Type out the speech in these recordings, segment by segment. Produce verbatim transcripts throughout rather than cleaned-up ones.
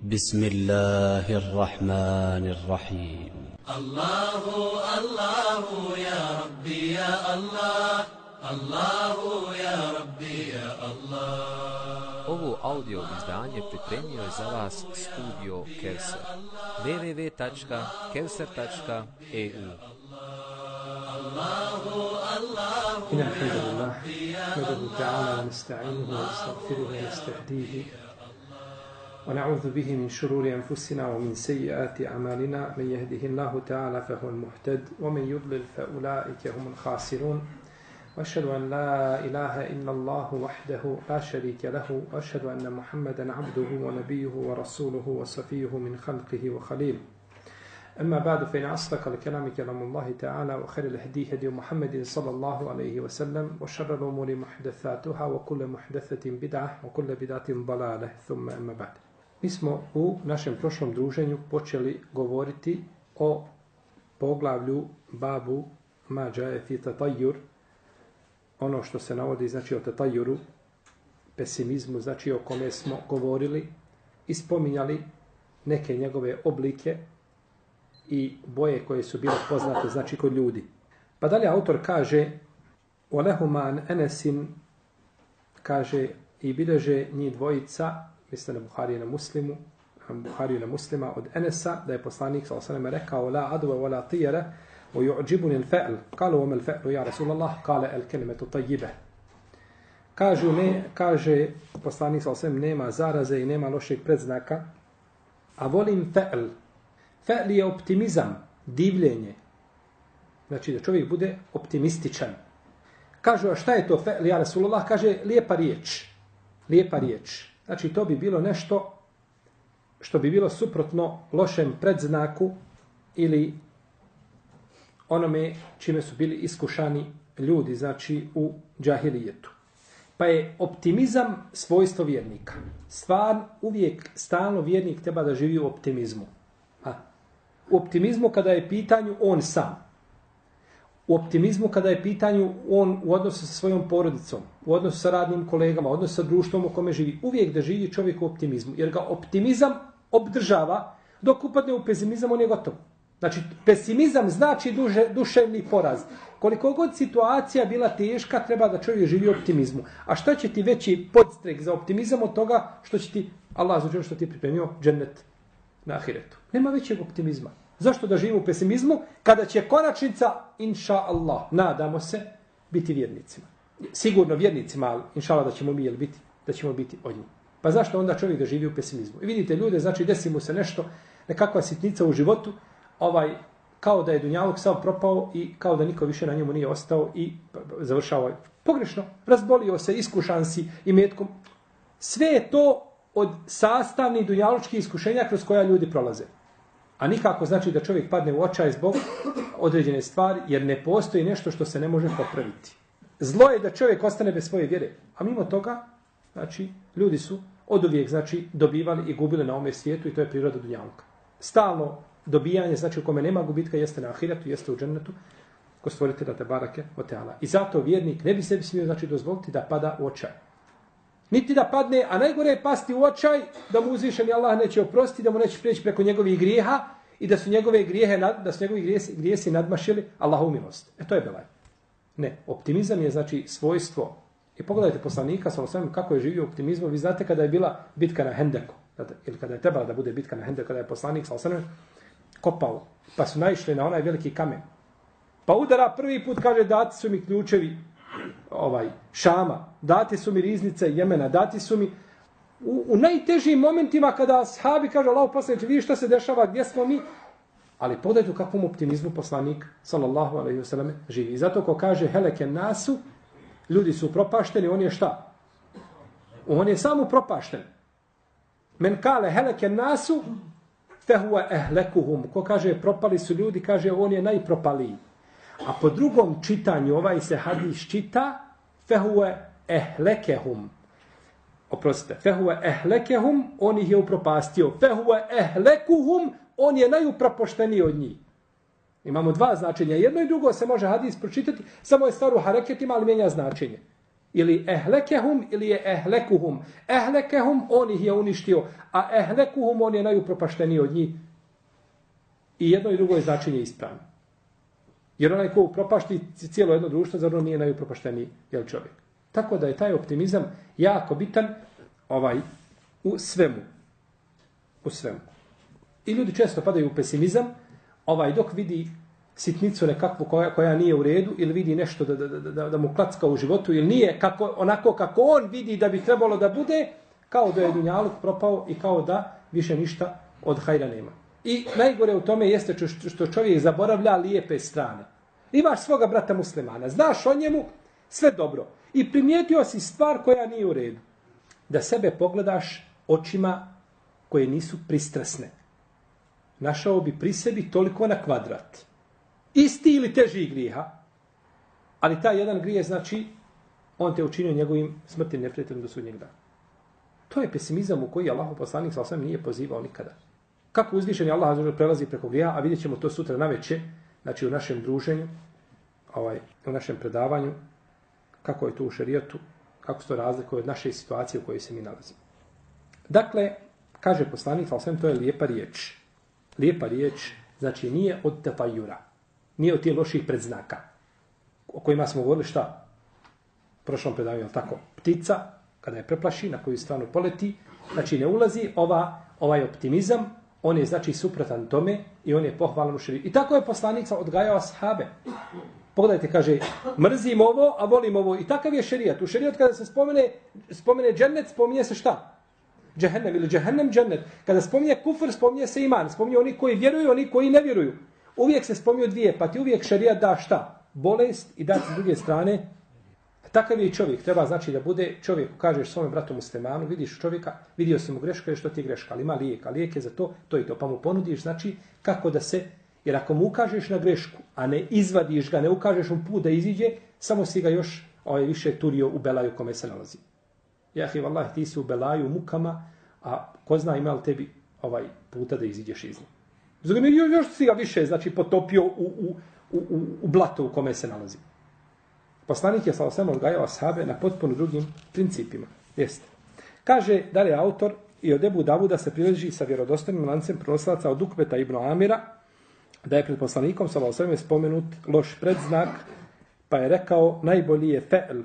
بسم الله الرحمن الرحيم الله الله يا ربي يا الله الله يا ربي يا الله. Ovo audio izdanje pripremio je za vas studio Kevser. w w w tačka kevser tačka e u إن الحمد لله نحمده تعالى ونستعينه ونستغفره ونستهديه ونعوذ به من شرور أنفسنا ومن سيئات أعمالنا من يهده الله تعالى فهو المهتد ومن يضلل فأولئك هم الخاسرون وأشهد أن لا إله إلا الله وحده لا شريك له وأشهد أن محمدا عبده ونبيه ورسوله وصفيه من خلقه وخليله. أما بعد فإن أصدق الكلام كلام الله تعالى وخير الهدي هدي محمد صلى الله عليه وسلم وشر الأمور محدثاتها وكل محدثة بدعة وكل بدعة ضلالة ثم أما بعد. Mi smo u našem prošlom druženju počeli govoriti o poglavlju babu ma džaje fi tatajur, ono što se navodi znači o tatajuru, pesimizmu, znači o kome smo govorili i spominjali neke njegove oblike i boje koje su bile poznate znači kod ljudi. Pa dalje autor kaže وَلَهُمَا أَنْ أَنَسٍ kaže i bilježe njih dvojica, misle na Buhariju na Muslimu, Buhariju na Muslima od Enesa, da je poslanik sallallahu alejhi ve sellem rekao la adwa wala tiyara wa yu'jibuni al-fa'l. Qalu wa ma al-fa'lu ya Rasulullah? Qala al-kalimatu tayyibah. Kažu ne, kaže poslanik sallallahu alejhi ve sellem, nema zaraze i nema lošeg predznaka, a volim fa'l. Fa'l je optimizam, divljenje. Znači da čovjek bude optimističan. Kažu, a šta je to fa'l ya Rasulullah? Kaže lijepa riječ. Lijepa riječ. Znači, to bi bilo nešto što bi bilo suprotno lošem predznaku ili onome čime su bili iskušani ljudi, znači u džahilijetu. Pa je optimizam svojstvo vjernika. Stvar, uvijek, stalno vjernik treba da živi u optimizmu. A, u optimizmu kada je pitanju on sam. U optimizmu kada je pitanju on u odnosu sa svojom porodicom, u odnosu sa radnim kolegama, u odnosu sa društvom u kome živi. Uvijek da živi čovjek u optimizmu. Jer ga optimizam obdržava, dok upadne u pesimizam, on je gotov. Znači, pesimizam znači duže, duševni poraz. Koliko god situacija bila teška, treba da čovjek živi u optimizmu. A što će ti veći podstrek za optimizam od toga što će ti, Allah zađer što ti je pripremio, džennet na ahiretu. Nema većeg optimizma. Zašto da živimo u pesimizmu kada će konačnica, inša Allah, nadamo se, biti vjernicima. Sigurno vjernicima, ali inša Allah da ćemo mi jel biti, da ćemo biti od njih. Pa zašto onda čovjek da živi u pesimizmu? I vidite ljude, znači desi mu se nešto, nekakva sitnica u životu, ovaj, kao da je dunjaluk sav propao i kao da niko više na njemu nije ostao i završao pogrešno. Razbolio se, iskušan si i metkom. Sve je to od sastavnih dunjalučkih iskušenja kroz koja ljudi prolaze. A nikako znači da čovjek padne u očaj zbog određene stvari, jer ne postoji nešto što se ne može popraviti. Zlo je da čovjek ostane bez svoje vjere. A mimo toga, znači, ljudi su oduvijek, znači, dobivali i gubili na ovome svijetu i to je priroda dunjaluka. Stalno dobijanje, znači, u kome nema gubitka, jeste na ahiretu, jeste u džennetu, ko stvoritelja te barake o teala. I zato vjernik ne bi sebi smio, znači, dozvoliti da pada u očaj. Niti da padne, a najgore je pasti u očaj, da mu uzvišeni Allah neće oprostiti, da mu neće prijeći preko njegovih grijeha i da su njegove grijehe, da su njegovi grijesi, grijesi nadmašili Allahu milost. E to je belaj. Ne, optimizam je znači svojstvo. I pogledajte poslanika, sa osvijem kako je živio optimizmom. Vi znate kada je bila bitka na Hendeku, ili kada je trebala da bude bitka na Hendeku, kada je poslanik sa osvijem kopao, pa su naišli na onaj veliki kamen. Pa udara prvi put, kaže, dati su mi ključevi ovaj Šama, dati su mi riznice Jemena, dati su mi u, u najtežim momentima kada sahabi kaže Allahu poslaniče, vidi šta se dešava, gdje smo mi, ali pogledajte u kakvom optimizmu poslanik sallallahu alejhi ve sellem živi. I zato ko kaže heleke nasu, ljudi su propašteni, on je šta? On je samo propašten. Men kale heleke nasu fe huwa ehlekuhum. Ko kaže propali su ljudi, kaže on je najpropaliji. A po drugom čitanju ovaj se hadis čita fehuve ehlekehum. Oprostite, fehuve ehlekehum, on ih je upropastio. Fehuve ehlekuhum, on je najupropošteniji od njih. Imamo dva značenja. Jedno i drugo se može hadis pročitati, samo je stvar u hareketima, ali mijenja značenje. Ili ehlekehum ili je ehlekuhum. Ehlekehum, on ih je uništio, a ehlekuhum, on je najupropašteniji od njih. I jedno i drugo je značenje ispravno. Jer onaj ko upropašti cijelo jedno društvo, zar on nije najupropašteniji jel čovjek. Tako da je taj optimizam jako bitan ovaj, u svemu. U svemu. I ljudi često padaju u pesimizam, ovaj, dok vidi sitnicu nekakvu koja, koja nije u redu, ili vidi nešto da, da, da, da mu klacka u životu, ili nije kako, onako kako on vidi da bi trebalo da bude, kao da je dunjaluk propao i kao da više ništa od hajra nema. I najgore u tome jeste što čovjek zaboravlja lijepe strane. Imaš svoga brata muslimana, znaš o njemu sve dobro i primijetio si stvar koja nije u redu. Da sebe pogledaš očima koje nisu pristrasne. Našao bi pri sebi toliko na kvadrat. Isti ili teži grijeha, ali taj jedan grije znači on te učinio njegovim smrtnim neprijateljem do sudnjeg dana. To je pesimizam u koji Allahov poslanik sallallahu alejhi ve sellem nije pozivao nikada. Kako uzvišeni Allah azza wa dželle prelazi preko grijeha, a vidjet ćemo to sutra naveče, znači u našem druženju, ovaj, u našem predavanju, kako je to u šerijatu, kako se to razlikuje od naše situacije u kojoj se mi nalazimo. Dakle, kaže poslanik sallallahu alejhi ve sellem, to je lijepa riječ. Lijepa riječ znači nije od tefajura, nije od tih loših predznaka, o kojima smo govorili šta? U prošlom predavanju, tako? Ptica, kada je preplaši, na koju stranu poleti, znači ne ulazi ova, ovaj optimizam, on je znači suprotan tome i on je pohvalan u šerijatu. I tako je poslanik odgajao ashabe. Pogledajte, kaže, mrzim ovo, a volim ovo. I takav je šerijat. U šerijatu kada se spomene, spomene džennet, spominje se šta? Džehennem ili džehennem džennet. Kada spominje kufr, spominje se iman. Spominje oni koji vjeruju, oni koji ne vjeruju. Uvijek se spominju dvije, pa ti uvijek šerijat da šta? Bolest i da s druge strane. Takav je i čovjek. Treba znači da bude čovjek, kažeš svome bratu muslimanu, vidiš čovjeka, vidio si mu grešku, je što ti je greška, ali ima lijek, a lijek je za to, to i to. Pa mu ponudiš, znači, kako da se, jer ako mu ukažeš na grešku, a ne izvadiš ga, ne ukažeš mu put da iziđe, samo si ga još ovaj, više turio u belaju kome se nalazi. Jahi, vallahi, ti si u belaju, mukama, a ko zna ima li tebi ovaj puta da iziđeš iz njega. Zato još si ga više, znači, potopio u, u, u, u, u blato u kome se nalazi. Poslanik je sallallahu alejhi ve sellem odgajao ashabe na potpuno drugim principima. Jeste. Kaže dalje autor i od Ebu Davuda se prileži sa vjerodostojnim lancem prenosilaca od Ukbeta ibn Amira da je pred poslanikom sallallahu alejhi ve sellem spomenut loš predznak, pa je rekao najbolji je fe'l.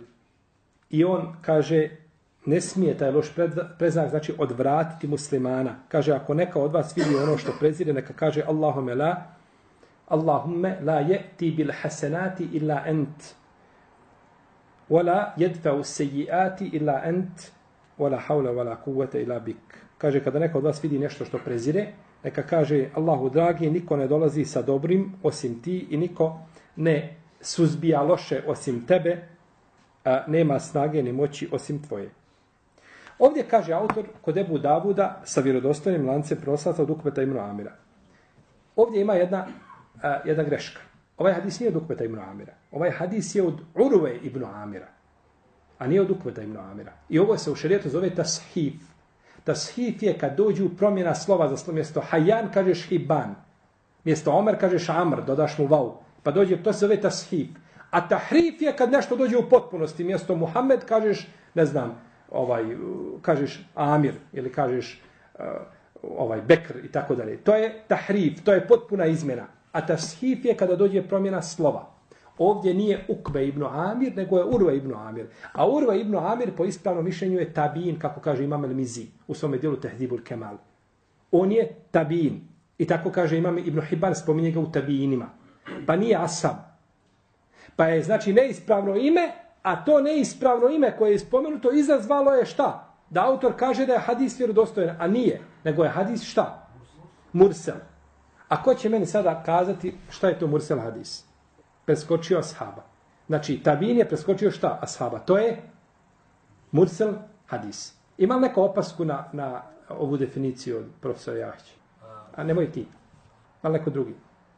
I on kaže ne smije taj loš predznak znači odvratiti muslimana. Kaže ako neka od vas vidi ono što prezire, neka kaže Allahumme la Allahumme la ya'ti bil hasanati illa ant. Wala yadfa'u sayyi'ati illa ant wala hawla wala quwwata illa bik. Kaže kada neko od vas vidi nešto što prezire, neka kaže Allahu dragi, niko ne dolazi sa dobrim osim ti i niko ne suzbija loše osim tebe, a nema snage ni moći osim tvoje. Ovdje kaže autor kod Ebu Davuda sa vjerodostojnim lancem prenosilaca od Ukbeta ibn Amira. Ovdje ima jedna a, jedna greška. Ovaj hadis nije od Ukbeta ibn Amira. Ovaj hadis je od Urve ibn Amira, a nije od Ukbeta ibn Amira. I ovo se u šerijetu zove tashif. Tashif je kad dođu promjena slova za slovo. Mjesto hajan kažeš hiban. Mjesto omer kažeš amr, dodaš mu vau. Pa dođe, to se zove tashif. A tahrif je kad nešto dođe u potpunosti. Mjesto Muhammed kažeš, ne znam, ovaj, kažeš Amir ili kažeš uh, ovaj Bekr i tako dalje. To je tahrif, to je potpuna izmjena. A tashif je kada dođe promjena slova. Ovdje nije Ukbe ibn Amir, nego je Urva ibn Amir. A Urva ibn Amir po ispravnom mišljenju je tabin, kako kaže Imam el-Mizi u svome dijelu Tehdibul Kemal. On je tabin. I tako kaže Imam Ibn Hibban, spominje ga u tabinima. Pa nije asab. Pa je znači neispravno ime, a to neispravno ime koje je spomenuto izazvalo je šta? Da autor kaže da je hadis vjerodostojan, a nije. Nego je hadis šta? Mursel. A ko će meni sada kazati šta je to mursel hadis? Preskočio ashaba. Znači, tabin je preskočio šta? Ashaba. To je mursel hadis. Ima li neko opasku na, na ovu definiciju od profesora Jahića? A nemoj ti. Ima li neko drugi?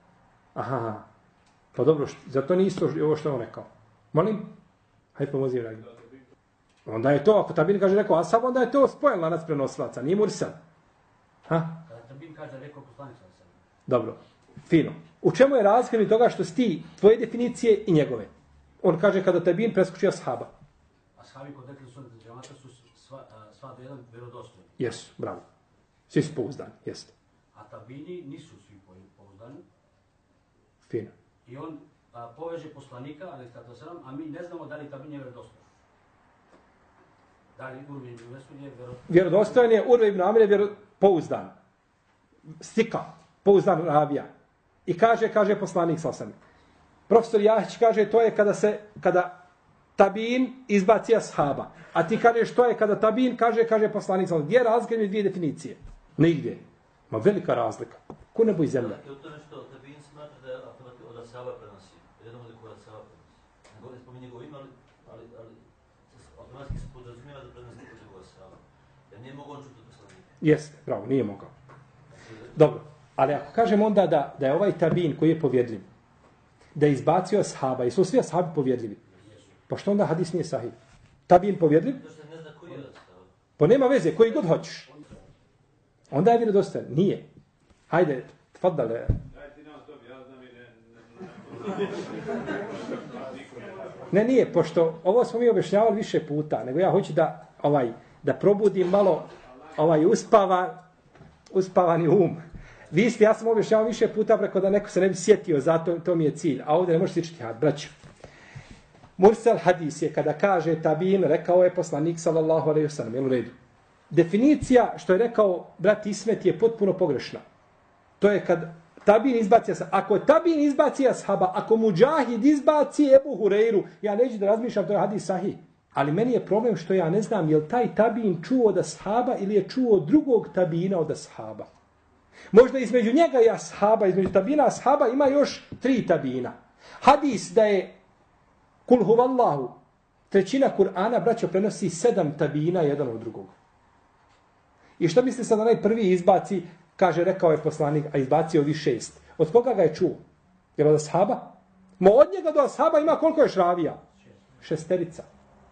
Aha. Pa dobro, zato nije isto ovo što on rekao. Molim? Hajde pomozi vragi. Onda je to, ako tabin kaže rekao ashab, onda je to spojen lanac prenosilaca. Nije mursel. Ha? Kada tabin kaže rekao poslanica. Dobro, fino. U čemu je razlika toga što si ti, tvoje definicije i njegove? On kaže kada tabin preskoči ashaba. ashabi kod Ehlu Sunneta džemata su sva, sva do jedan vjerodostojni. Jesu, bravo. Svi su pouzdani, jeste. A tabini nisu svi pouzdani. Fino. I on a, poveže poslanika, ali stato selam, a mi ne znamo da li tabin je vjerodostojan. Da li Urve ibn Mesud je vjerodostojan? Vjerodostojan je Urve ibn Amir je vjero, pouzdan. Stika, pouzdan ravija. I kaže, kaže poslanik sasvim. Profesor Jahić kaže, to je kada se, kada tabin izbaci ashaba. A ti kažeš, to je kada tabin kaže, kaže poslanik sasvim. Gdje je razlika među dvije definicije? Nigdje. Ma velika razlika. Ko nebo i zemlja. Je to nešto, tabin smatra da je automatik od ashaba prenosi. Jednom od koja ashaba prenosi. Ne spominje njegovo ime, ali, ali, ali automatski se podrazumijeva da prenosi od njegovo ashaba. Ja nije mogao on čuti poslanika. Jeste, bravo, nije mogao. Dobro, ali ako kažem onda da, da je ovaj tabin koji je povjedljiv, da je izbacio ashaba i su svi ashabi povjedljivi, pa što onda hadis nije sahih? Tabin povjedljiv? To što ne zna koji je ashab. Pa nema veze, koji god hoćeš. Onda je vjerodostojan. Nije. Hajde, tfadale. Daj ti nam to, ja znam i ne... Ne, nije, pošto ovo smo mi objašnjavali više puta, nego ja hoću da ovaj da probudim malo ovaj uspava, uspavani um. Vi ste, ja sam objašnjavao više puta preko da neko se ne bi sjetio, zato to mi je cilj. A ovdje ne možete sličiti had, braću. Mursal hadis je kada kaže tabin, rekao je poslanik sallallahu alejhi ve sellem, jel u redu. Definicija što je rekao brat Ismet je potpuno pogrešna. To je kad tabin izbaci ashaba. Ako tabin izbaci ashaba, ako muđahid izbaci Ebu Hureyru, ja neću da razmišljam, to je hadis sahih. Ali meni je problem što ja ne znam je li taj tabin čuo od ashaba ili je čuo od drugog tabina od ashaba. Možda između njega i ashaba, između tabina ashaba ima još tri tabina. Hadis da je kul huvallahu, trećina Kur'ana, braćo, prenosi sedam tabina jedan od drugog. I što misli sad onaj prvi izbaci, kaže, rekao je poslanik, a izbacio vi šest. Od koga ga je čuo? Jer od ashaba? Mo od njega do ashaba ima koliko je šravija? Šesterica.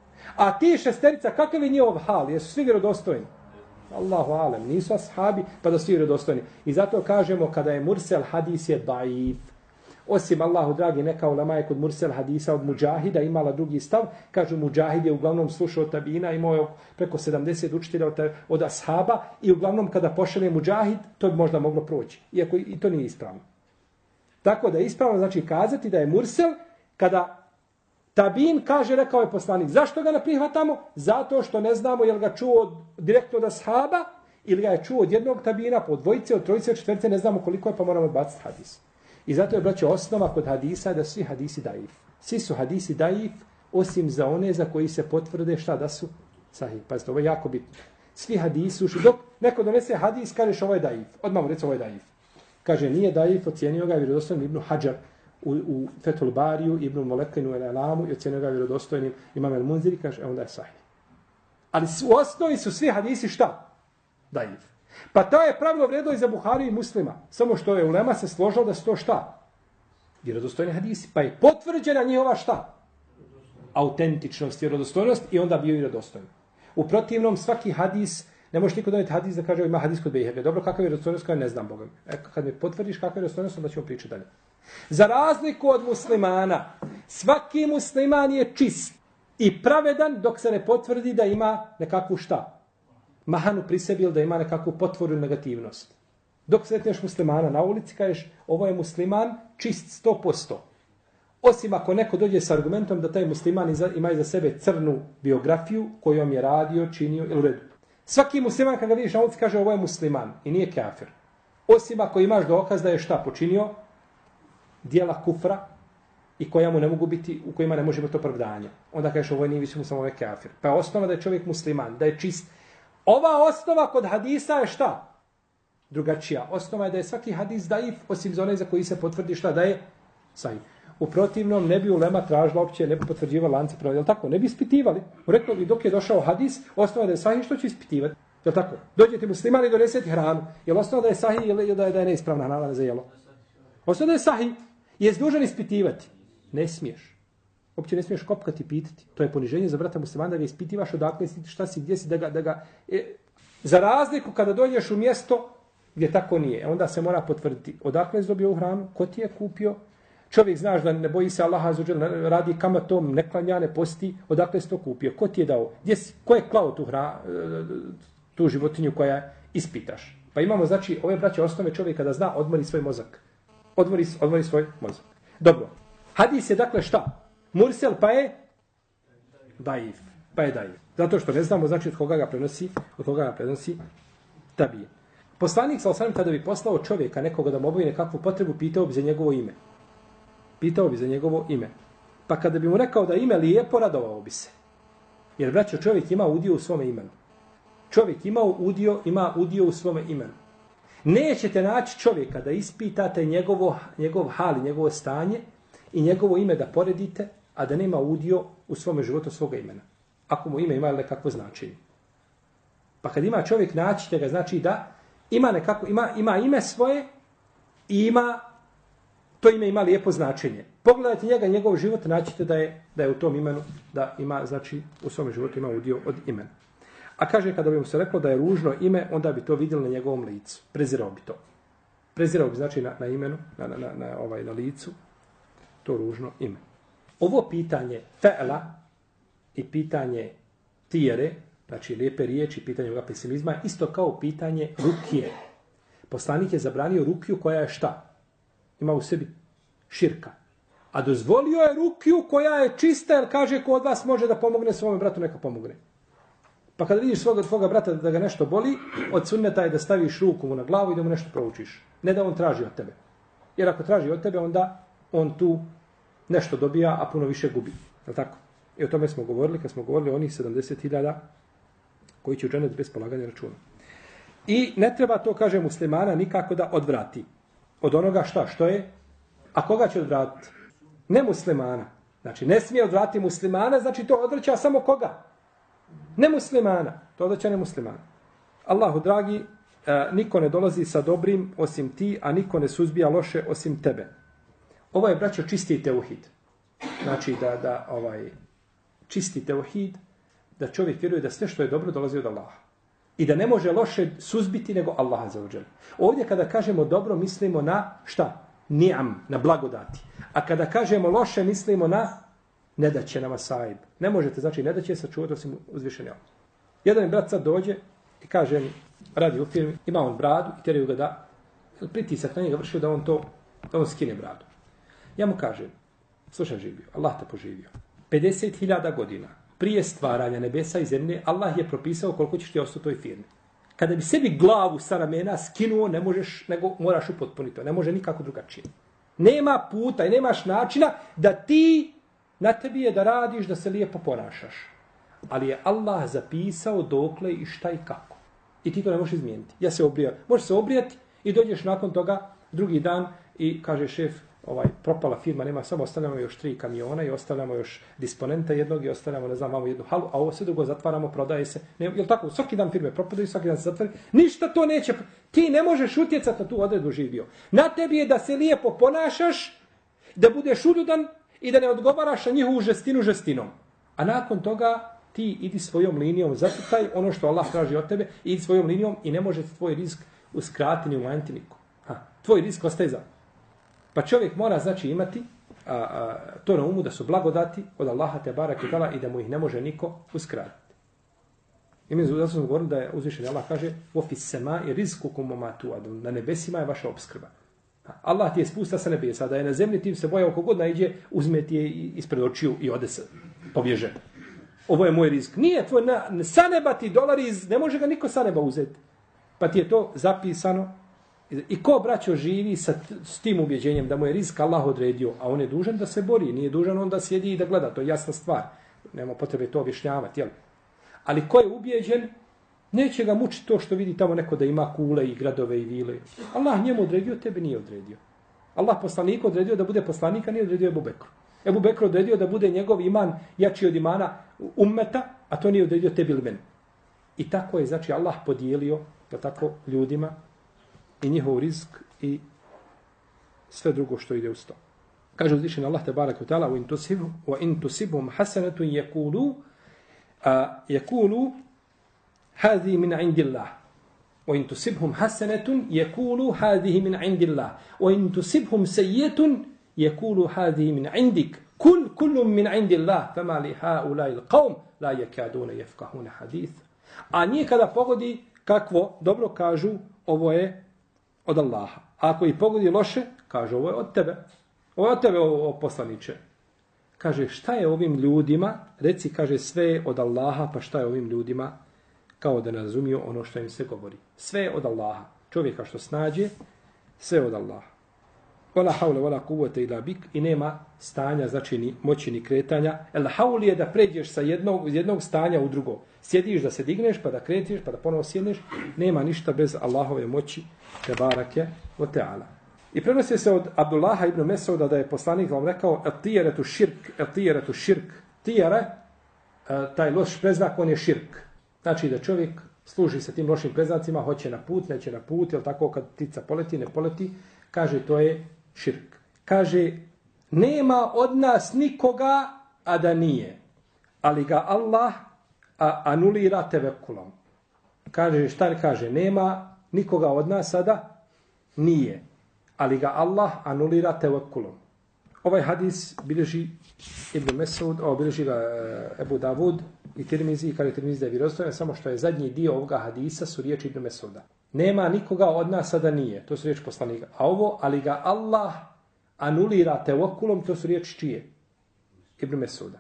A ti šesterica, kakav je njihov hal? Jesu svi vjerodostojni? Allahu alem, nisu ashabi, pa da svi vjerodostojni. I zato kažemo, kada je mursel hadis je daif. Osim Allahu dragi, neka ulema je kod mursel hadisa od Muđahida imala drugi stav. Kažu, Muđahid je uglavnom slušao od tabina, imao je preko sedamdeset učitelja od, od ashaba i uglavnom kada pošalje Muđahid, to bi možda moglo proći. Iako i to nije ispravno. Tako da je ispravno znači kazati da je mursel kada tabin kaže, rekao je poslanik. Zašto ga ne prihvatamo? Zato što ne znamo je li ga čuo direktno od ashaba ili ga je čuo od jednog tabina, po dvojice, od trojice, od četvrce, ne znamo koliko je, pa moramo baciti hadis. I zato je, braće, osnova kod hadisa da svi hadisi daif. Svi su hadisi daif, osim za one za koji se potvrde šta da su sahih. Pazite, ovo je jako bitno. Svi hadisi ušli. Dok neko donese hadis, kažeš ovo je daif. Odmah mu reći ovo je daif. Kaže, nije daif, ocijenio ga vjerodostojnim Ibn Hadžar u, u Fethul Bariju, Ibn Molekinu el Alamu i ocijenio ga vjerodostojnim Imam el Munziri, kaže, onda je sahih. Ali u osnovi su svi hadisi šta? Daif. Pa to je pravilo vrijedilo i za Buhari i Muslima. Samo što je ulema se složila da su to šta? Vjerodostojni hadisi. Pa je potvrđena njihova šta? Autentičnost, vjerodostojnost i onda bio vjerodostojni. U protivnom svaki hadis, ne možeš niko doneti hadis da kaže ima hadis kod Bejheke. Dobro, kakva je vjerodostojnost koja ne znam Bogom. E, kad mi potvrdiš kakva je vjerodostojnost, onda ćemo pričati dalje. Za razliku od muslimana, svaki musliman je čist i pravedan dok se ne potvrdi da ima nekakvu šta? Mahanu pri sebi ili da ima nekakvu potvoru ili negativnost. Dok sretneš muslimana na ulici, kažeš ovo je musliman čist sto posto. Osim ako neko dođe s argumentom da taj musliman ima iza sebe crnu biografiju kojom je radio, činio ili u redu. Svaki musliman kada ga vidiš na ulici kaže ovo je musliman i nije kafir. Osim ako imaš dokaz da je šta počinio? Dijela kufra i koja mu ne mogu biti, u kojima ne može biti opravdanje. Onda kažeš ovo nije više musliman, ovo je kafir. Pa je osnova da je čovjek musliman, da je čist. Ova osnova kod hadisa je šta? Drugačija. Osnova je da je svaki hadis daif, osim za one za koji se potvrdi šta da je sahih. U protivnom ne bi ulema tražila opće, ne bi potvrđivala lance prava. Jel tako? Ne bi ispitivali. Rekao bi dok je došao hadis, osnova da je sahih, što će ispitivati? Jel tako? Dođete musliman i donesete hranu. Jel osnova da je sahih ili da je, da je neispravna hrana za jelo? Osnova da je sahih. Jesi dužan ispitivati? Ne smiješ. Uopće ne smiješ kopkati i pitati. To je poniženje za brata muslimana da ga ispitivaš odakle si, šta si, gdje si, da ga... Da ga e, za razliku kada dođeš u mjesto gdje tako nije, onda se mora potvrditi odakle si dobio u hranu, ko ti je kupio, Čovjek znaš da ne boji se Allaha azuđel, radi kamatom, ne klanja, ne posti, odakle si to kupio? Ko ti je dao? Gdje si, ko je klao tu, hra, tu životinju koja ispitaš? Pa imamo, znači, ove braće osnove čovjeka da zna odmori svoj mozak. Odmori, odmori svoj mozak. Dobro. Hadis je dakle šta? Mursel pa je daif. Pa je daif. Zato što ne znamo, znači, od koga ga prenosi, od koga ga prenosi tabije. Poslanik sa osanem kada bi poslao čovjeka, nekoga da mu obavi nekakvu potrebu, pitao bi za njegovo ime. Pitao bi za njegovo ime. Pa kada bi mu rekao da ime lijepo, radovao bi se. Jer, braćo, čovjek ima udio u svome imenu. Čovjek ima udio, ima udio u svome imenu. Nećete naći čovjeka da ispitate njegovo, njegov hal, njegovo stanje i njegovo ime da poredite, a da nema udio u svome životu svoga imena. Ako mu ime ima nekakvo značenje. Pa kad ima čovjek, naćite ga, znači da ima nekako, ima, ima ime svoje i ima, to ime ima lijepo značenje. Pogledajte njega, njegov život, naćite da je, da je u tom imenu, da ima, znači, u svom životu ima udio od imena. A kaže, kada bi mu se reklo da je ružno ime, onda bi to vidjeli na njegovom licu. Prezirao bi to. Prezirao bi, znači, na, na imenu, na, na, na, na, ovaj, na licu, to ružno ime. Ovo pitanje fe'la i pitanje tijere, znači lijepe riječi, pitanje ovoga pesimizma, isto kao pitanje rukije. Poslanik je zabranio rukiju koja je šta? Ima u sebi širka. A dozvolio je rukiju koja je čista, jer kaže ko od vas može da pomogne svome bratu, neka pomogne. Pa kada vidiš svoga tvoga brata da ga nešto boli, od sunneta je da staviš ruku mu na glavu i da mu nešto proučiš. Ne da on traži od tebe. Jer ako traži od tebe, onda on tu nešto dobija, a puno više gubi. Je li tako? I o tome smo govorili, kad smo govorili o onih sedamdeset hiljada koji će u dženet bez polaganja računa. I ne treba to, kaže muslimana, nikako da odvrati. Od onoga šta? Što je? A koga će odvratiti? Ne muslimana. Znači, ne smije odvratiti muslimana, znači to odvraća samo koga? Ne muslimana. To odvraća ne muslimana. Allahu dragi, niko ne dolazi sa dobrim osim ti, a niko ne suzbija loše osim tebe. Ovo je, braćo, čisti teuhid. Znači, da, da ovaj, čisti teuhid, da čovjek vjeruje da sve što je dobro dolazi od Allaha. I da ne može loše suzbiti nego Allaha za uđel. Ovdje kada kažemo dobro, mislimo na šta? Ni'am, na blagodati. A kada kažemo loše, mislimo na ne da će nama saib. Ne možete, znači, ne da će sačuvati osim uzvišenja. Jedan mi brat sad dođe i kaže mi, radi u firmi, ima on bradu i teraju ga da, pritisak na njega vršio da on to, da on skine bradu. Ja mu kažem, slušaj živio, Allah te poživio. pedeset hiljada godina prije stvaranja nebesa i zemlje, Allah je propisao koliko ćeš ti ostati u toj firmi. Kada bi sebi glavu sa ramena skinuo, ne možeš, nego moraš upotpuniti to. Ne može nikako drugačije. Nema puta i nemaš načina da ti, na tebi je da radiš, da se lijepo ponašaš. Ali je Allah zapisao dokle i šta i kako. I ti to ne možeš izmijeniti. Ja se obrijam. Možeš se obrijati i dođeš nakon toga drugi dan i kaže šef, ovaj, propala firma, nema, samo ostavljamo još tri kamiona i ostavljamo još disponenta jednog i ostavljamo, ne znam, imamo jednu halu, a ovo sve drugo zatvaramo, prodaje se. Ne, je li tako? Svaki dan firme propadaju, svaki dan se zatvori. Ništa to neće. Ti ne možeš utjecati na tu odredbu živio. Na tebi je da se lijepo ponašaš, da budeš uljudan i da ne odgovaraš na njihovu žestinu žestinom. A nakon toga ti idi svojom linijom, zacrtaj ono što Allah traži od tebe, idi svojom linijom i ne može tvoj rizik uskratiti ni umanjiti niko. Ha, tvoj rizik ostaje za. Pa čovjek mora, znači, imati a, a, to na umu da su blagodati od Allaha te barake i tala i da mu ih ne može niko uskratiti. I mi zato smo govorili da je uzvišen Allah kaže وَفِ السَّمَاءِ رِزْقُكُمْ وَمَا تُوعَدُونَ. Na nebesima je vaša obskrba. Allah ti je spusta sa nebesa, da je na zemlji tim se boja oko god naiđe, uzme ti je ispred očiju i ode se, pobježe. Ovo je moj rizik. Nije tvoj, na, sa neba ti dolari, ne može ga niko sa neba uzeti. Pa ti je to zapisano. I ko, braćo, živi sa s tim ubjeđenjem da mu je rizik Allah odredio, a on je dužan da se bori, nije dužan on da sjedi i da gleda, to je jasna stvar. Nema potrebe to objašnjavati, jel? Ali ko je ubjeđen, neće ga mučiti to što vidi tamo neko da ima kule i gradove i vile. Allah njemu odredio, tebe nije odredio. Allah poslaniku odredio da bude poslanika, nije odredio Ebu Bekru. Ebu Bekru odredio da bude njegov iman jači od imana ummeta, a to nije odredio tebi ili meni. I tako je, znači, Allah podijelio, da tako, ljudima i njihov rizik i sve drugo što ide uz to. Kaže uzvišen Allah te barek u ta'ala wa in tusibhum hasanatun yaqulu yaqulu hadhi min indillah wa in tusibhum hasanatun yaqulu hadhihi min indillah wa in tusibhum sayyi'atun يقول هذه من عندك كل كل من عند الله فما لهؤلاء القوم لا يكادون يفقهون حديث. A nije kada pogodi kakvo, dobro kažu, ovo je od Allaha. A ako i pogodi loše, kaže ovo je od tebe. Ovo je od tebe, ovo, ovo poslaniče. Kaže, šta je ovim ljudima? Reci, kaže, sve je od Allaha, pa šta je ovim ljudima? Kao da ne razumiju ono što im se govori. Sve je od Allaha. Čovjeka što snađe, sve je od Allaha. Wala haule, wala kuvvete ila bik, i nema stanja, znači ni moći ni kretanja. El haul je da pređeš sa jednog, iz jednog stanja u drugo. Sjediš da se digneš, pa da kretiš, pa da ponovo sjedneš. Nema ništa bez Allahove moći, te barake o teala. I prenosi se od Abdullaha ibn Mesauda da je poslanik vam rekao etijeretu širk, etijeretu širk. Tijere, taj loš preznak, on je širk. Znači da čovjek služi se tim lošim preznacima, hoće na put, neće na put, jel tako kad ptica poleti, ne poleti, kaže to je širk. Kaže, nema od nas nikoga, a da nije. Ali ga Allah a, anulira tevekulom. Kaže, šta kaže? Nema nikoga od nas, a da nije. Ali ga Allah anulira tevekulom. Ovaj hadis bilježi Ibn Mesud, ovo bilježi ga Ebu Davud i Tirmizi, i kada je Tirmizi da je vjerodostojan, samo što je zadnji dio ovoga hadisa su riječi Ibn Mesuda. Nema nikoga od nas, a da nije. To su riječi poslanika. A ovo, ali ga Allah anulira tevekulom, to su riječi čije? Ibn Mesuda.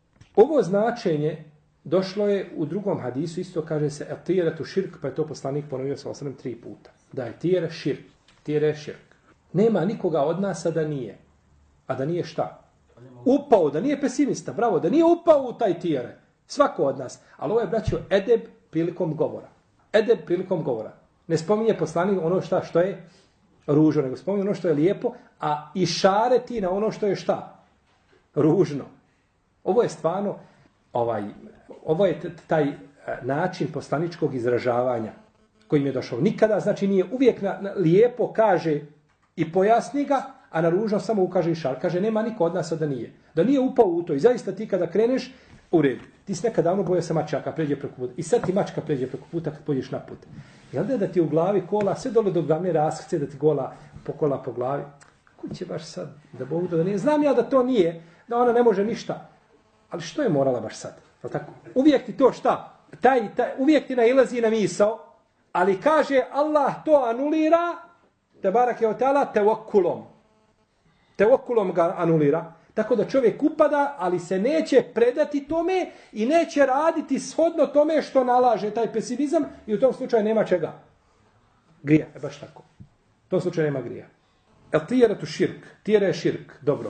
Ovo značenje došlo je u drugom hadisu, isto kaže se etijeretu širk, pa je to poslanik ponovio sa osam tri puta. Da je tijere širk, tijere širk. Nema nikoga od nas, a da nije. A da nije šta? Upao, da nije pesimista, bravo, da nije upao u taj tijere. Svako od nas. Ali ovo je, braćo, edeb prilikom govora. Edeb prilikom govora. Ne spominje poslanik ono šta, što je ružno, nego spominje ono što je lijepo, a išareti na ono što je šta? Ružno. Ovo je stvarno, ovaj, ovo je taj način poslaničkog izražavanja kojim je došao. Nikada, znači, nije uvijek na, na, lijepo kaže i pojasni ga, a na ružno samo ukaže i šar. Kaže, nema niko od nas da nije. Da nije upao u to. I zaista ti kada kreneš, u redu. Ti si nekad davno bojao se mačaka, pređe preko puta. I sad ti mačka pređe preko puta kad pođeš na put. Jel da je da ti u glavi kola, sve dole do glavne raskrce, da ti gola pokola po glavi? Kud će baš sad da Bog da nije? Znam ja da to nije, da ona ne može ništa. Ali što je morala baš sad? Jel tako? Uvijek ti to šta? Taj, taj, uvijek ti nailazi na misao, ali kaže Allah to anulira, te barake od teala, tevokulom. Tevokulom ga anulira. Tako da čovjek upada, ali se neće predati tome i neće raditi shodno tome što nalaže taj pesimizam i u tom slučaju nema čega. Grija, je baš tako. U tom slučaju nema grija. El tijere tu širk. Tijere je širk. Dobro.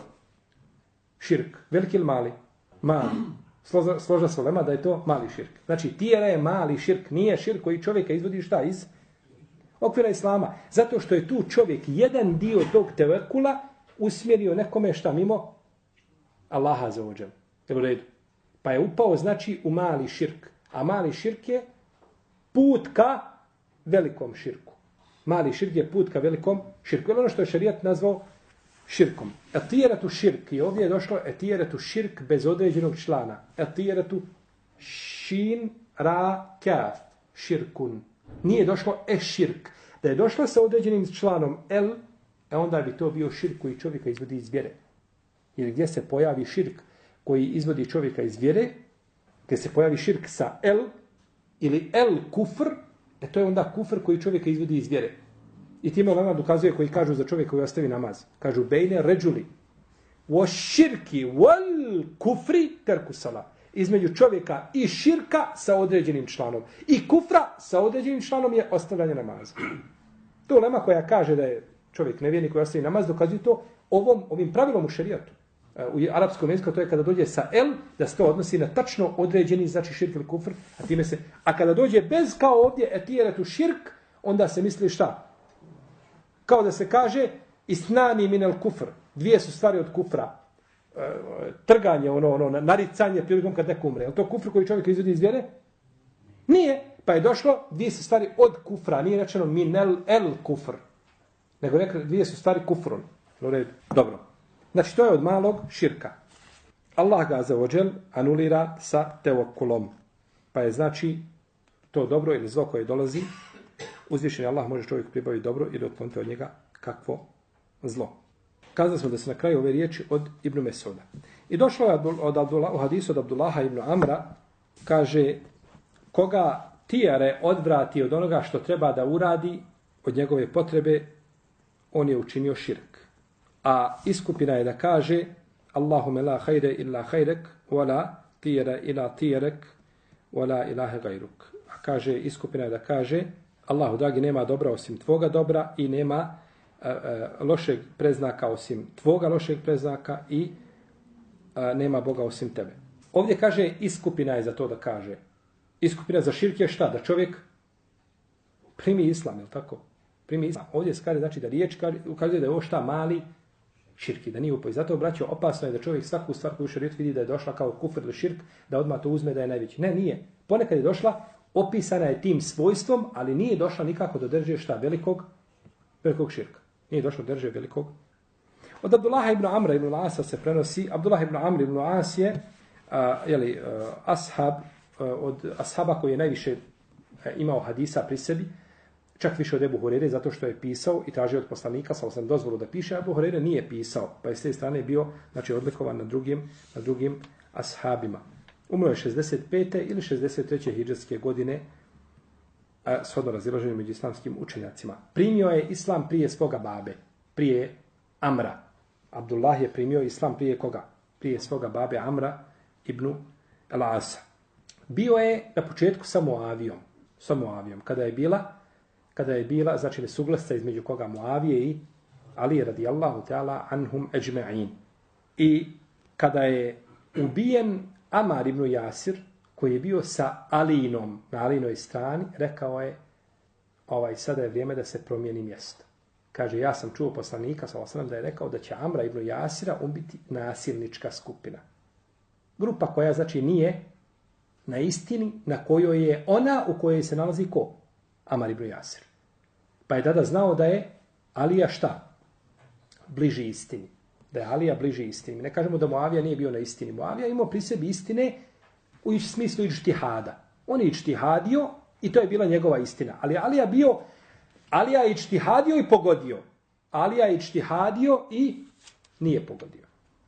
Širk. Veliki ili mali? Mali. Složa, složa se lema da je to mali širk. Znači, tijere je mali širk. Nije širk koji čovjeka izvodi šta? Iz okvira islama. Zato što je tu čovjek jedan dio tog tevekula usmjerio nekome šta mimo Allaha za ođel. Jel u redu? Pa je upao, znači, u mali širk. A mali širk je put ka velikom širku. Mali širk je put ka velikom širku. Ili ono što je šerijat nazvao širkom. Etijeretu širk. I ovdje je došlo etijeretu širk bez određenog člana. Etijeretu šin ra kaf. Širkun. Nije došlo e širk. Da je došlo sa određenim članom el, e onda bi to bio širk koji čovjeka izvodi iz vjere. Jer gdje se pojavi širk koji izvodi čovjeka iz vjere, gdje se pojavi širk sa el ili el kufr, e to je onda kufr koji čovjeka izvodi iz vjere. I time ulema dokazuje koji kažu za čovjeka koji ostavi namaz. Kažu bejne ređuli o širki wal kufri terku sala. Između čovjeka i širka sa određenim članom. I kufra sa određenim članom je ostavljanje namaza. To ulema koja kaže da je čovjek nevjernik koji ostavi namaz, dokazuje to ovom, ovim pravilom u šerijatu. U arapskom jeziku to je kada dođe sa el, da se to odnosi na tačno određeni, znači širk ili kufr, a time se, a kada dođe bez kao ovdje etijeretu širk, onda se misli šta? Kao da se kaže isnani minel kufr, dvije su stvari od kufra, trganje, ono, ono, naricanje prilikom kad neko umre. Je li to kufr koji čovjek izvodi iz vjere? Nije, pa je došlo dvije su stvari od kufra, nije rečeno minel el kufr, nego rekli dvije su stvari kufrun. Dobro. Znači, to je od malog širka. Allah ga za ođel anulira sa tevokulom. Pa je, znači, to dobro ili zlo koje dolazi, uzvišeni Allah može čovjek pribaviti dobro ili otkloniti od njega kakvo zlo. kazali smo da se na kraju ove riječi od Ibn Mesuda. I došlo je od Abdullah, u hadisu od Abdullaha ibn Amra, kaže, koga tijare odvrati od onoga što treba da uradi, od njegove potrebe, on je učinio širk. A iskupina je da kaže, Allahume la hajre illa hajrek, wala tijera ila tijerek, wala ilahe gajruk. A kaže, iskupina je da kaže, Allahu dragi, nema dobra osim tvoga dobra i nema a, a, lošeg preznaka osim tvoga lošeg preznaka i a, nema Boga osim tebe. Ovdje kaže, iskupina je za to da kaže. Iskupina za širk je šta? Da čovjek primi islam, je li tako? Primi islam. Ovdje se kaže, znači da riječ ukazuje da je ovo šta mali širki, da nije upoj. Zato, braćo, opasno je da čovjek svaku stvar koju šarijet vidi da je došla kao kufr ili širk, da odmah to uzme da je najveći. Ne, nije. Ponekad je došla, opisana je tim svojstvom, ali nije došla nikako do drže šta velikog, velikog širka. Nije došlo do drže velikog. Od Abdullaha ibn Amra ibn Asa se prenosi, Abdullah ibn Amr ibn As je, a, jeli, a, ashab, a, od ashaba koji je najviše a, imao hadisa pri sebi, čak više od Ebu Hurere, zato što je pisao i tražio od poslanika, sa sam dozvolu da piše, a Ebu Hurere nije pisao, pa je s te strane bio, znači, odlikovan na drugim, na drugim ashabima. Umro je šezdeset pete ili šezdeset treće hidžetske godine, a, shodno razilaženju među islamskim učenjacima. Primio je islam prije svoga babe, prije Amra. Abdullah je primio islam prije koga? Prije svoga babe Amra ibn al-Asa. Bio je na početku sa Muavijom, sa Muavijom, kada je bila kada je bila, znači, nesuglasca između koga Muavije i Ali radijallahu ta'ala anhum ejma'in. I kada je ubijen Amar ibn Jasir, koji je bio sa Alinom na Alinoj strani, rekao je, ovaj, sada je vrijeme da se promijeni mjesto. Kaže, ja sam čuo poslanika, sallallahu alejhi ve sellem, da je rekao da će Amra ibn Jasira ubiti nasilnička skupina. Grupa koja, znači, nije na istini, na kojoj je ona u kojoj se nalazi ko? Amar ibn Jasir. Pa je tada znao da je Alija šta? Bliži istini. Da je Alija bliži istini. Ne kažemo da Muavija nije bio na istini. Muavija imao pri sebi istine u smislu ičtihada. On je ičtihadio i to je bila njegova istina. Ali Alija bio, Alija je ičtihadio i pogodio. Alija je ičtihadio i nije pogodio.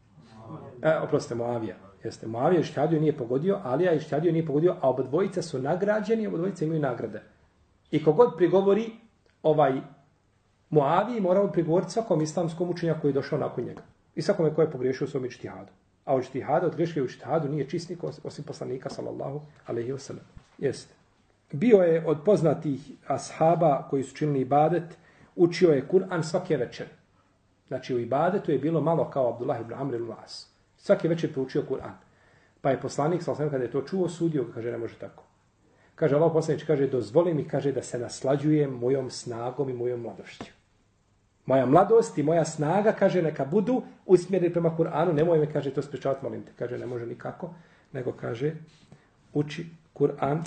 E, oprostite, Muavija. Jeste, Muavija je ičtihadio i nije pogodio, Alija je ičtihadio i nije pogodio, a obadvojica su nagrađeni, obadvojica imaju nagrade. I kogod prigovori ovaj Muaviji, morao prigovoriti svakom islamskom učenjaku koji je došao nakon njega. I svakome koji je pogriješio u svom ičtihadu. A u ičtihadu, od greške u ičtihadu nije čist niko osim poslanika, sallallahu alejhi ve sellem. Jeste. Bio je od poznatih ashaba koji su činili ibadet, učio je Kur'an svake večeri. Znači u ibadetu je bilo malo kao Abdullah ibn Amr ibn As. Svake večer proučio Kur'an. Pa je poslanik, sallallahu alejhi ve sellem, kada je to čuo, sudio, kaže, ne može tako. Kaže, Allah poslanič, kaže, dozvoli mi, kaže, da se naslađujem mojom snagom i mojom mladošću. Moja mladost i moja snaga, kaže, neka budu usmjereni prema Kur'anu, nemoj me, kaže, to sprečavati, molim te. Kaže, ne može nikako, nego, kaže, uči Kur'an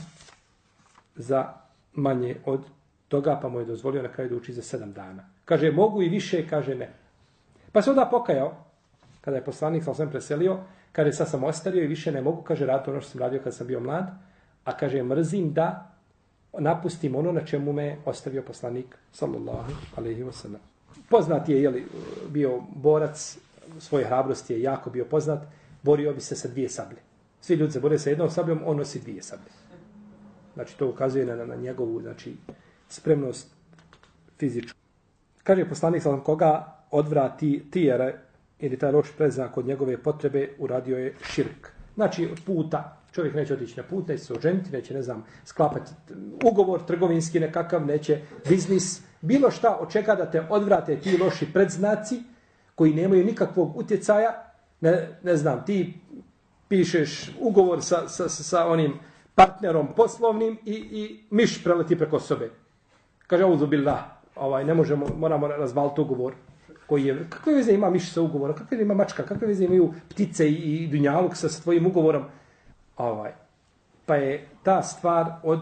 za manje od toga, pa mu je dozvolio na kraju da uči za sedam dana. Kaže, mogu i više, kaže, ne. Pa se onda pokajao, kada je poslanik sam preselio, kaže, sad sam ostario i više ne mogu, kaže, raditi ono što sam radio kada sam bio mlad, a kaže, mrzim da napustim ono na čemu me ostavio poslanik, sallallahu alejhi ve sellem. Poznat je, jeli, bio borac, svoje hrabrosti je jako bio poznat, borio bi se sa dvije sablje. Svi ljudi se bore sa jednom sabljom, on nosi dvije sablje. Znači, to ukazuje na, na njegovu, znači, spremnost fizičku. Kaže poslanik, sallallahu, koga odvrati tijere ili taj loš preznak od njegove potrebe, uradio je širk. Znači, puta. Čovjek neće otići na put, neće se oženiti, neće, ne znam, sklapati ugovor trgovinski nekakav, neće biznis, bilo šta od čega da te odvrate ti loši predznaci koji nemaju nikakvog utjecaja, ne, ne znam, ti pišeš ugovor sa, sa, sa onim partnerom poslovnim i, i miš preleti preko sobe. Kaže, auzu billah, ovaj, ne možemo, moramo razvaliti ugovor. Koji je, kakve veze ima miš sa ugovorom, kakve veze ima mačka, kakve veze imaju ptice i, i dunjaluk sa, sa tvojim ugovorom. Ovaj. Pa je ta stvar od,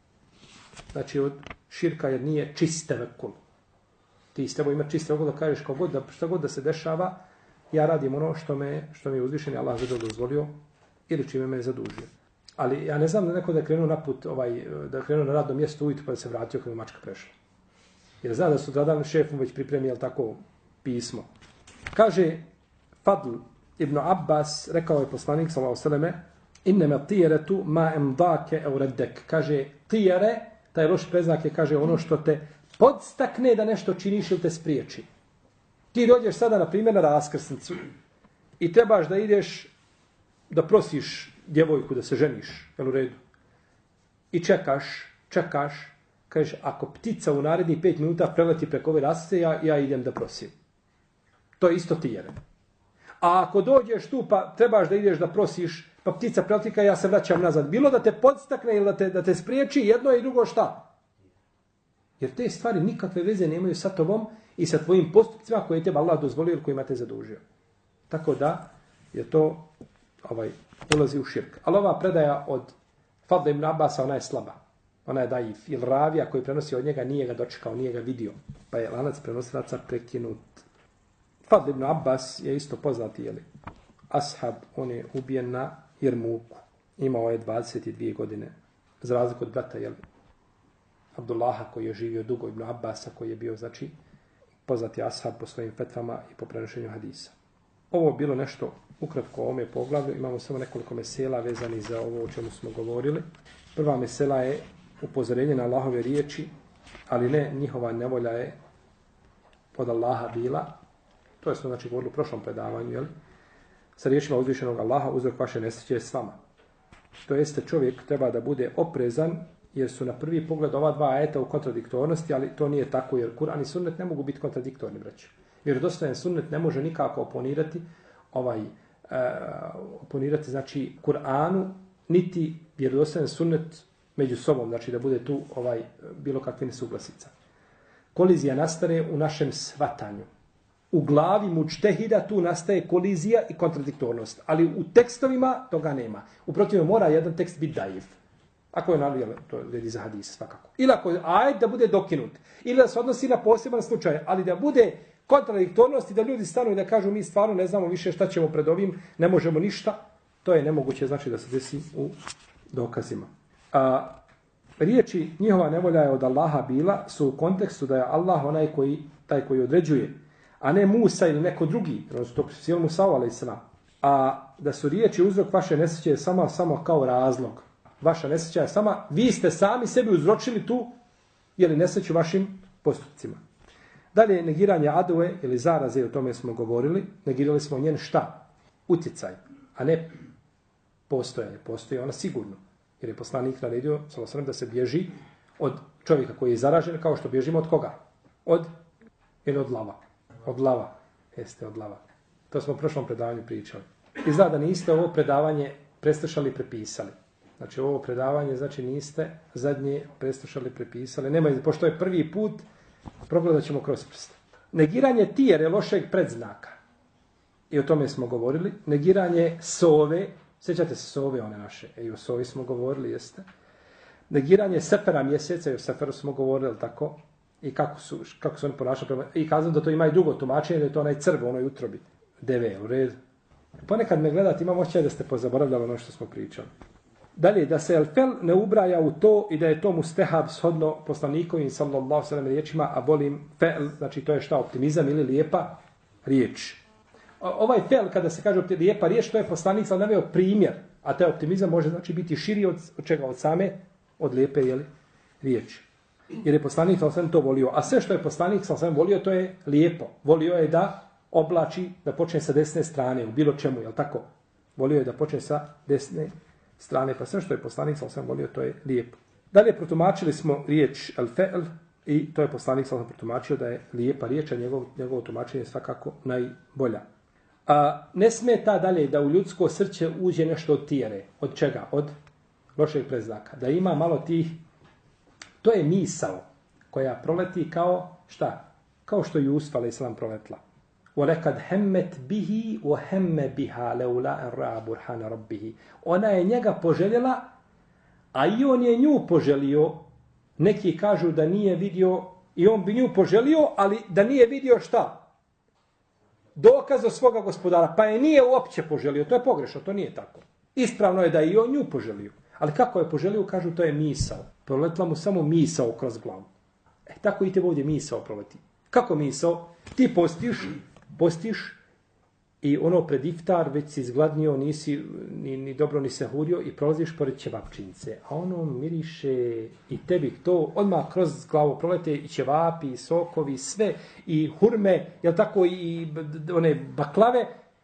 znači od širka, jer nije čiste vekul. Ti s tebom ima čiste vekul da kažeš kao god, da, što god da se dešava, ja radim ono što me, što mi je uzvišen, Allah za dozvolio ili čime me je zadužio. Ali ja ne znam da neko da je krenuo na put, ovaj, da je krenuo na radno mjesto ujutro pa da se vratio kada je mačka prešla. Jer zna da su zadan šefom već pripremili tako pismo. Kaže Fadl ibn Abbas, rekao je poslanik sallallahu alejhi ve selleme, innama tijeretu ma emdake au reddek. Kaže tijere, taj loš predznak je, kaže, ono što te podstakne da nešto činiš ili te spriječi. Ti dođeš sada, na primjer, na raskrsnicu i trebaš da ideš da prosiš djevojku da se ženiš, jel u redu? I čekaš, čekaš, kažeš, ako ptica u narednih pet minuta preleti preko ove raskrsnice, ja, ja idem da prosim. To je isto tijere. A ako dođeš tu pa trebaš da ideš da prosiš, pa ptica preletika, ja se vraćam nazad. Bilo da te podstakne ili da te, da te spriječi, jedno i drugo šta? Jer te stvari nikakve veze nemaju sa tobom i sa tvojim postupcima koje te Allah dozvolio ili kojima te zadužio. Tako da je to ovaj, ulazi u širk. Ali ova predaja od Fadla ibn Abbasa, ona je slaba. Ona je daif. Ili ravija koji prenosi od njega nije ga dočekao, nije ga vidio. Pa je lanac prenosilaca prekinut. Fadl ibn Abbas je isto poznati, jeli, ashab, on je ubijen na Jermuku. Imao je dvadeset dvije godine. Za razliku od brata, jeli, Abdullaha, koji je živio dugo, ibn Abbasa, koji je bio, znači, poznati ashab po svojim fetvama i po prenošenju hadisa. Ovo je bilo nešto ukratko o ovome poglavlju. Imamo samo nekoliko mesela vezani za ovo o čemu smo govorili. Prva mesela je upozorenje na Allahove riječi, ali ne, njihova nevolja je od Allaha bila. To je smo, znači, govorili u prošlom predavanju, jel? Sa riječima uzvišenog Allaha, uzrok vaše nesreće je s vama. To jeste, čovjek treba da bude oprezan, jer su na prvi pogled ova dva ajeta u kontradiktornosti, ali to nije tako, jer Kur'an i sunnet ne mogu biti kontradiktorni, braći. Vjerodostojan sunnet ne može nikako oponirati, ovaj, uh, oponirati, znači, Kur'anu, niti vjerodostojan sunnet među sobom, znači da bude tu ovaj bilo kakve nesuglasica. Kolizija nastane u našem shvatanju. U glavi mučtehida tu nastaje kolizija i kontradiktornost. Ali u tekstovima toga nema. U protivnom mora jedan tekst biti daif. Ako je naravno, to vedi za hadis svakako. Ili ako je ajet da bude dokinut. Ili da se odnosi na poseban slučaj. Ali da bude kontradiktornost i da ljudi stanu i da kažu mi stvarno ne znamo više šta ćemo pred ovim, ne možemo ništa. To je nemoguće, znači da se desi u dokazima. A, riječi njihova nevolja je od Allaha bila su u kontekstu da je Allah onaj koji, taj koji određuje, a ne Musa ili neko drugi, znači to pripisivali Musa alejhi selam. A da su riječi uzrok vaše nesreće samo samo kao razlog. Vaša nesreća je sama, vi ste sami sebi uzročili tu ili nesreću vašim postupcima. Dalje, negiranje adove ili zaraze, o tome smo govorili, negirali smo njen šta? Utjecaj, a ne postojanje. Postoji ona sigurno. Jer je poslanik naredio sallallahu alejhi ve sellem da se bježi od čovjeka koji je zaražen, kao što bježimo od koga? Od, ili od lava. Od lava. Jeste, od lava. To smo u prošlom predavanju pričali. Izgleda da niste ovo predavanje preslušali i prepisali. Znači ovo predavanje, znači niste zadnje preslušali i prepisali. Nema, pošto je prvi put, progledat ćemo kroz prst. Negiranje tijere lošeg predznaka. I o tome smo govorili. Negiranje sove. Sjećate se sove one naše. E, i o sovi smo govorili, jeste. Negiranje sefera mjeseca. I o seferu smo govorili, tako. I kako su, kako su oni ponašali. I kazam da to ima i drugo tumačenje, da je to onaj crv, onoj utrobi. Deve, u redu. Ponekad me gledate, imam ošćaj da ste pozaboravljali ono što smo pričali. Dalje, da se el-fel ne ubraja u to i da je to mustehab shodno poslanikovim sallallahu alejhi ve sellem riječima, a volim fel, znači to je šta, optimizam ili lijepa riječ. Ovaj fel, kada se kaže lijepa riječ, to je poslanik sam naveo primjer, a taj optimizam može znači biti širi od, od čega, od same, od lijepe jeli, riječi. Jer je poslanik sam to volio, a sve što je poslanik sam volio, to je lijepo. Volio je da oblači, da počne sa desne strane, u bilo čemu, jel tako? Volio je da počne sa desne strane, pa sve što je poslanik sam volio, to je lijepo. Dalje protumačili smo riječ el-fe'l i to je poslanik sam protumačio da je lijepa riječ, a njegov, njegovo tumačenje je svakako najbolja. A ne smeta dalje da u ljudsko srce uđe nešto od tijere. Od čega? Od lošeg predznaka. Da ima malo tih, to je misao koja proleti kao šta? Kao što Jusuf alejhiselam proletla. وَلَكَدْ هَمَّتْ بِهِ وَهَمَّ بِهَا لَوْلَا أَنْ رَأَى بُرْهَانَ رَبِّهِ. Ona je njega poželjela, a i on je nju poželio. Neki kažu da nije vidio, i on bi nju poželio, ali da nije vidio šta? Dokaz od svoga gospodara. Pa je nije uopće poželio. To je pogrešno, to nije tako. Ispravno je da i on nju poželio. Ali kako je poželio, kažu, to je misao. Proletla mu samo misao kroz glavu. E, tako i te ovdje misao proleti. Kako misao? Ti postiš, postiš i ono pred iftar već si izgladnio, nisi ni, ni dobro ni se hurio i prolaziš pored ćevapčinice, a ono miriše i tebi to odmah kroz glavu prolete i ćevapi, i sokovi, sve, i hurme, jel tako, i one baklave,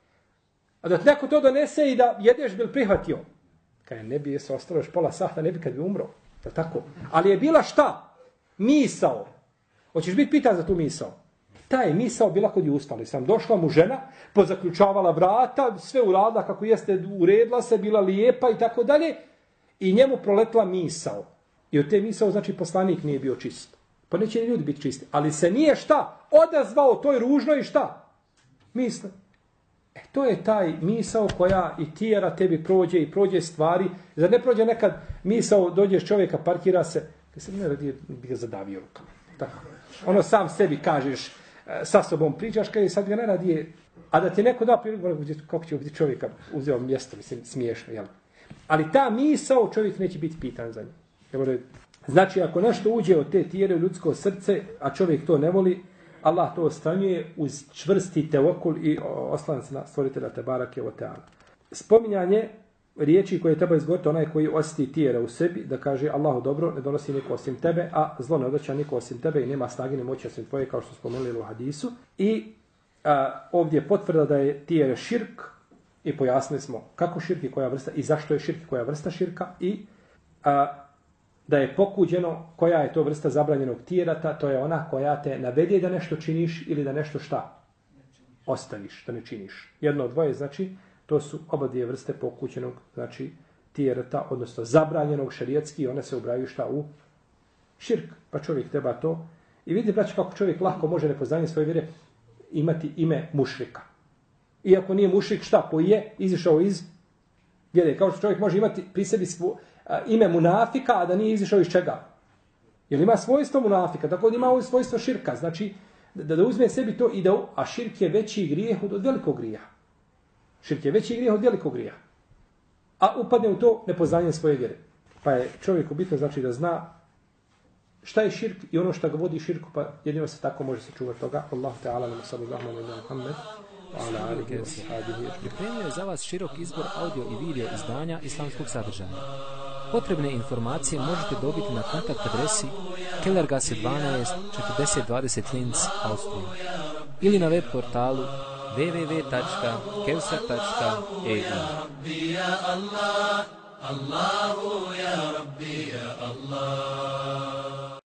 a da ti neko to donese i da jedeš bil prihvatio. Kaj ne bi se ostalo još pola sata, ne bi kad bi umro, jel tako? Ali je bila šta? Misao. Hoćeš biti pitan za tu misao? Ta je misao bila kod Jusufa, ali sam došla mu žena, pozaključavala vrata, sve uradila kako jeste, uredila se, bila lijepa i tako dalje, i njemu proletla misao. I od te misao, znači, poslanik nije bio čist. Pa neće ni ljudi biti čisti. Ali se nije šta? Odazvao toj ružnoj šta? Misle. E, to je taj misao koja i tijera tebi prođe i prođe stvari. Zar ne prođe nekad misao, dođeš čovjeka, parkira se, kad se ne radi, bi ga zadavio rukama. Tako. Ono sam sebi kažeš, sa sobom pričaš, kada sad ga ne radi, a da ti neko da priliku, kako će biti čovjeka uzeo mjesto, mislim, smiješno, jel? Ali ta misao, čovjek neće biti pitan za nju. Znači, ako nešto uđe od te tijere u ljudsko srce, a čovjek to ne voli, Allah to ostranjuje uz čvrsti tevokul i oslanac na stvoritelja Tebarake o Teala. Spominjanje riječi koje treba izgovoriti onaj koji osjeti tijera u sebi, da kaže Allahu dobro, ne donosi niko osim tebe, a zlo ne odvraća niko osim tebe i nema snage ni moći osim tvoje, kao što spomenuli u hadisu. I a, ovdje je potvrda da je tijere širk, i pojasnili smo kako širk i koja vrsta, i zašto je širk i koja vrsta širka, i a, da je pokuđeno koja je to vrsta zabranjenog tijerata, to je ona koja te navede da nešto činiš ili da nešto šta? Ostaviš, da ne činiš. Jedno od dvoje, znači, to su oba dvije vrste pokućenog, znači, tijerata, odnosno zabranjenog šerijatski, one se ubraju šta u širk. Pa čovjek treba to. I vidite, braći, kako čovjek lahko može nepoznanje svoje vjere imati ime mušrika. Iako nije mušrik, šta po je, izišao iz vjere. Kao što čovjek može imati pri sebi svo, a, ime munafika, a da nije izišao iz čega? Jer ima svojstvo munafika, tako da ima ovo svojstvo širka. Znači, da, da uzme sebi to i da, a širk je veći grijeh od velikog grijeha. Širk je veći grijeh od velikog grijeha. A upadne u to nepoznanje svoje vjere. Pa je čovjeku bitno, znači, da zna šta je širk i ono što ga vodi širku, pa jedino se tako može se čuvati toga. Allahu Teala, nama sallallahu alaihi wa sallam, pripremio je za vas širok izbor audio i video izdanja islamskog sadržaja. Potrebne informacije možete dobiti na kontakt adresi Kellergasse dvanaest četrdeset dvadeset Linz, Austrija, ili na web portalu w w w tačka kevser tačka e u.